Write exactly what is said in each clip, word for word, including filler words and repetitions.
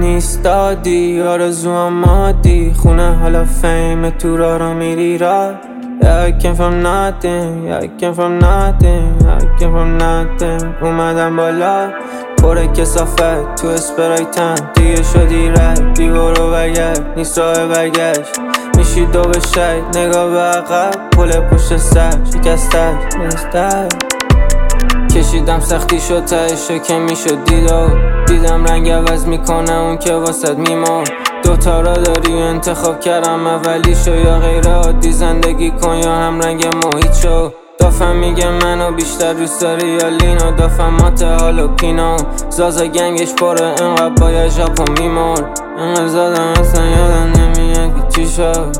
نیست دادی آرزوام مادی خونه حالا فیم تو را رو میری را Yeah, I came from nothing, yeah, I came from nothing, yeah, I came from nothing اومدم بالا پر کسافت تو اسپرایتم دیگه شدی رد دیوارو برگرد نیست راه برگشت میشی دو به شید نگاه به عقب پل پشت سر شکستت نیستت کشیدم سختی شد تهشو که میشد دیدو دیدم رنگ عوض میکنه اون که واسد میمون دوتا را داری انتخاب کردم اولیشو یا غیر عادی زندگی کن یا هم رنگ محیط شو دافم میگه منو بیشتر دوست داری یا لینو دافم ماته حالو پینو زازا گنگش پره انقدر باید ژاپن میمرد انقدر زادم اصلا یادم نمیاد که چی شد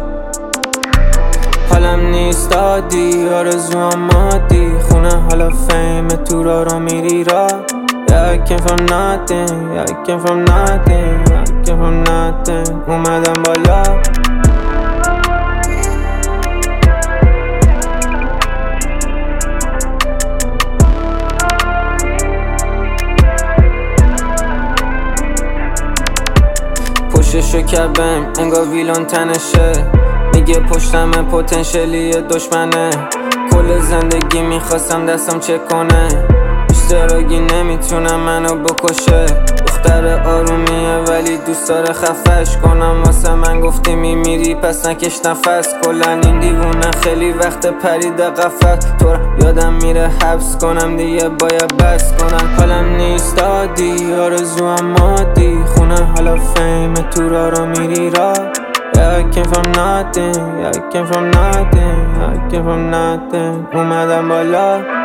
حالم نیست دادی آرزوام مادی خونه حالا فیم تو را رو میری را Yeah, I came from nothing, yeah, I came from nothing, yeah, I came from nothing اومدم بالا پشتشو کربم انگار ویلون تنشه میگه پشتم پوتنشلی دشمنه کل زندگی میخواستم دستم چک کنه اشتراکی نمیتونم منو بکشه دختر آرومیه ولی دوست داره خفش کنم واسه من گفتی میمیری پس نکش نفس کلن این دیوونه خیلی وقت پریده قفس تو یادم میره حبس کنم دیگه باید بس کنم حالم نیست دادی آرزوام مادی خونه حالا فیم تو را رو میری را Yeah, I came from nothing, yeah, I came from nothing, yeah, I came from nothing اومدم بالا